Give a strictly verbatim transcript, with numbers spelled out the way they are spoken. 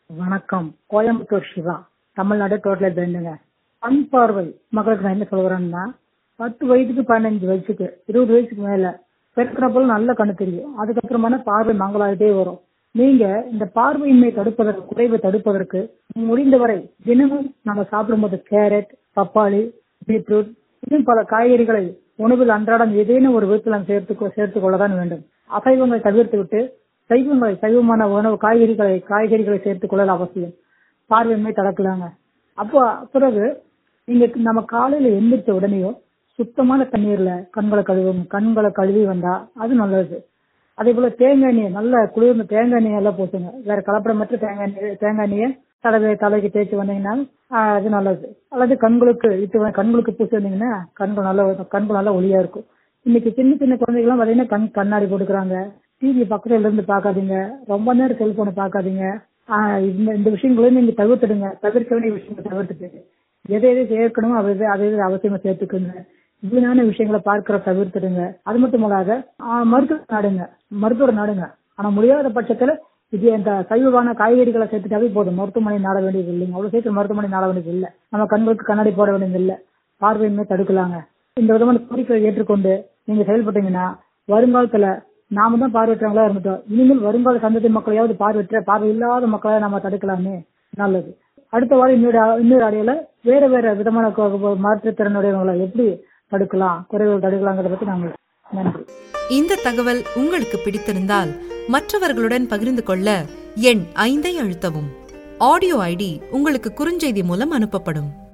வணக்கம். கோயம்புத்தூர் சிவா, தமிழ்நாடு டோட்டல் பேண்டுங்க. கண் பார்வை மக்களுக்கு நான் என்ன சொல்றேன்னா, பத்து வயசுக்கு பதினஞ்சு வயசுக்கு இருபது வயசுக்கு மேல பெருக்கிறப்போ நல்ல கண்ணு தெரியும். அதுக்கப்புறமான பார்வை மங்களாயிட்டே வரும். நீங்க இந்த பார்வையின்மை தடுப்பதற்கு, குறைவை தடுப்பதற்கு முடிந்தவரை தினமும் நம்ம சாப்பிடும்போது கேரட், பப்பாளி, பீட்ரூட் இன்னும் பல காய்கறிகளை உணவில் அன்றாடம் ஏதேனும் ஒரு விதத்தில் நாம் சேர்த்து சேர்த்துக் கொள்ளதான் வேண்டும். அசைவங்களை தவிர்த்து விட்டு சைவங்களை சைவமான உணவு காய்கறிகளை காய்கறிகளை சேர்த்துக் கொள்ளல் அவசியம். பார்வையின்மை தடுக்கலாங்க. அப்போ பிறகு நீங்க நம்ம காலையில எந்திரிச்ச உடனேயும் சுத்தமான தண்ணீர்ல கண்களை கழுவும். கண்களை கழுவி வந்தா அது நல்லது. அதே போல தேங்காய் எண்ணெய், நல்ல குளிர்ந்த தேங்காய் எண்ணெய் எல்லாம் போட்டுங்க. வேற கலப்படமற்ற தேங்காய் எண்ணெய் தேங்காய் எண்ணெயை தலைவை தலைக்கு தேய்ச்சி வந்தீங்கன்னா அது நல்லது. அல்லது கண்களுக்கு இட்டு கண்களுக்கு பூசி வந்தீங்கன்னா கண்கள் நல்ல கண்கள் நல்லா ஒளியா இருக்கும். இன்னைக்கு சின்ன சின்ன குழந்தைகள்லாம் பாத்தீங்கன்னா கண் கண்ணாடி போட்டுக்கிறாங்க. டிவி பக்கத்துல இருந்து பாக்காதீங்க. ரொம்ப நேரம் செல்போனை பாக்காதீங்க. ஆஹ் இந்த இந்த விஷயங்களையும் நீங்க தவிர்த்துடுங்க. தவிர்க்க வேண்டிய விஷயங்களை தவிர்த்துட்டு எதை எதை சேர்க்கணுமோ அதை அதை அவசியமா சேர்த்துக்குங்க. வீணான விஷயங்களை பார்க்கிற தவிர்த்துடுங்க. அது மட்டும் இல்லாத மருத்துவ நாடுங்க மருத்துவ நாடுங்க ஆனா முடியாத பட்சத்துல இது இந்த சைவமான காய்கறிகளை சேர்த்துட்டாவே போதும். மருத்துவமனை நாட வேண்டியது இல்லைங்க. அவ்வளவு சேர்த்து மருத்துவமனை நாட வேண்டியது இல்லை. நம்ம கண்களுக்கு கண்ணாடி போட வேண்டியது இல்லை. பார்வையின்மை தடுக்கலாங்க. இந்த விதமான கோரிக்கைகளை ஏற்றுக்கொண்டு நீங்க செயல்பட்டீங்கன்னா வருங்காலத்துல நாம தான் பார்வையற்றவங்களா இருந்துட்டோம். இனிமேல் வருங்கால சந்ததி மக்களையாவது பார்வையற்ற பார்வை இல்லாத மக்களை நம்ம தடுக்கலாமே. நல்லது. அடுத்த வாரம் இன்னொரு இன்னொரு அடையில வேற வேற விதமான மாற்றுத்திறனுடையவங்களை எப்படி தடுக்கலாம், குறைவுகள் தடுக்கலாங்கிறத பத்தி நாங்கள் நன்றி. இந்த தகவல் உங்களுக்கு பிடித்திருந்தால் மற்றவர்களுடன் பகிர்ந்து கொள்ள எண் ஐந்தை அழுத்தவும். ஆடியோ ஐடி உங்களுக்கு குறுஞ்செய்தி மூலம் அனுப்பப்படும்.